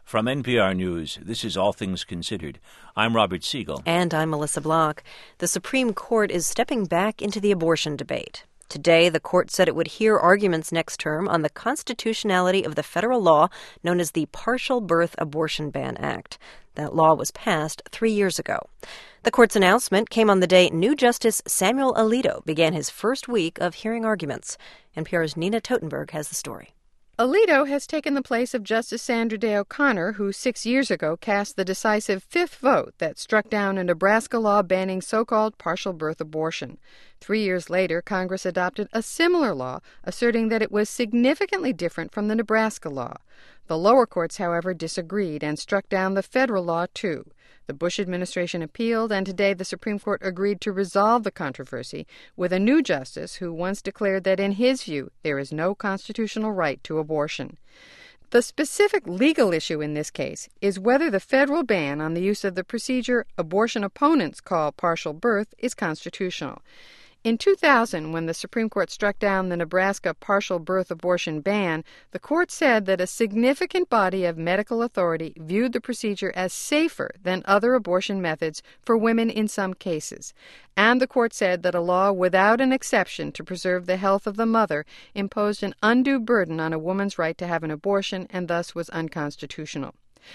From NPR News, this is All Things Considered. I'm Robert Siegel. And I'm Melissa Block. The Supreme Court is stepping back into the abortion debate. Today, the court said it would hear arguments next term on the constitutionality of the federal law known as the Partial Birth Abortion Ban Act. That law was passed 3 years ago. The court's announcement came on the day new Justice Samuel Alito began his first week of hearing arguments. NPR's Nina Totenberg has the story. Alito has taken the place of Justice Sandra Day O'Connor, who 6 years ago cast the decisive fifth vote that struck down a Nebraska law banning so-called partial birth abortion. 3 years later, Congress adopted a similar law, asserting that it was significantly different from the Nebraska law. The lower courts, however, disagreed and struck down the federal law, too. The Bush administration appealed, and today the Supreme Court agreed to resolve the controversy with a new justice who once declared that, in his view, there is no constitutional right to abortion. The specific legal issue in this case is whether the federal ban on the use of the procedure abortion opponents call partial birth is constitutional. In 2000, when the Supreme Court struck down the Nebraska partial birth abortion ban, the court said that a significant body of medical authority viewed the procedure as safer than other abortion methods for women in some cases. And the court said that a law without an exception to preserve the health of the mother imposed an undue burden on a woman's right to have an abortion and thus was unconstitutional.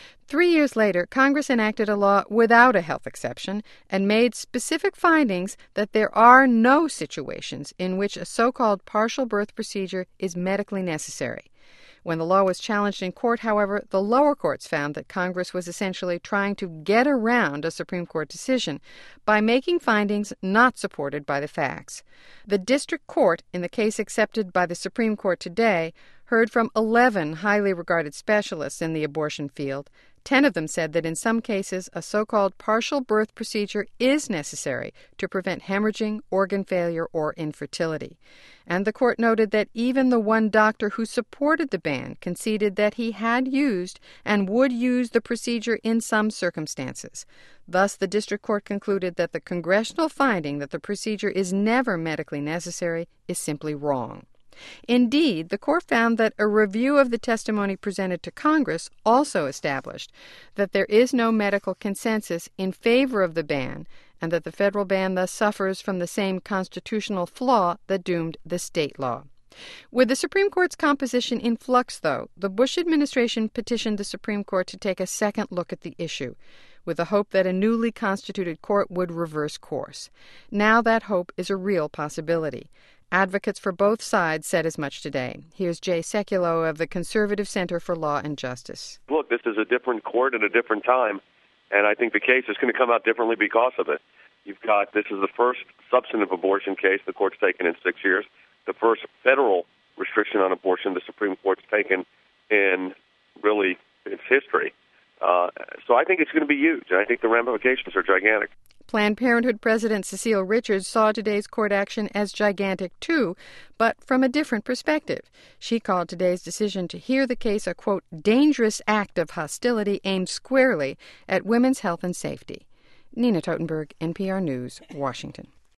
3 years later, Congress enacted a law without a health exception and made specific findings that there are no situations in which a so-called partial birth procedure is medically necessary. When the law was challenged in court, however, the lower courts found that Congress was essentially trying to get around a Supreme Court decision by making findings not supported by the facts. The district court, in the case accepted by the Supreme Court today, heard from 11 highly regarded specialists in the abortion field. 10 of them said that in some cases a so-called partial birth procedure is necessary to prevent hemorrhaging, organ failure, or infertility. And the court noted that even the one doctor who supported the ban conceded that he had used and would use the procedure in some circumstances. Thus, the district court concluded that the congressional finding that the procedure is never medically necessary is simply wrong. Indeed, the court found that a review of the testimony presented to Congress also established that there is no medical consensus in favor of the ban and that the federal ban thus suffers from the same constitutional flaw that doomed the state law. With the Supreme Court's composition in flux, though, the Bush administration petitioned the Supreme Court to take a second look at the issue, with the hope that a newly constituted court would reverse course. Now that hope is a real possibility. Advocates for both sides said as much today. Here's Jay Sekulow of the Conservative Center for Law and Justice. Look, this is a different court at a different time, and I think the case is going to come out differently because of it. This is the first substantive abortion case the court's taken in 6 years, the first federal restriction on abortion the Supreme Court's taken in really its history. So I think it's going to be huge, and I think the ramifications are gigantic. Planned Parenthood President Cecile Richards saw today's court action as gigantic, too, but from a different perspective. She called today's decision to hear the case a, quote, dangerous act of hostility aimed squarely at women's health and safety. Nina Totenberg, NPR News, Washington.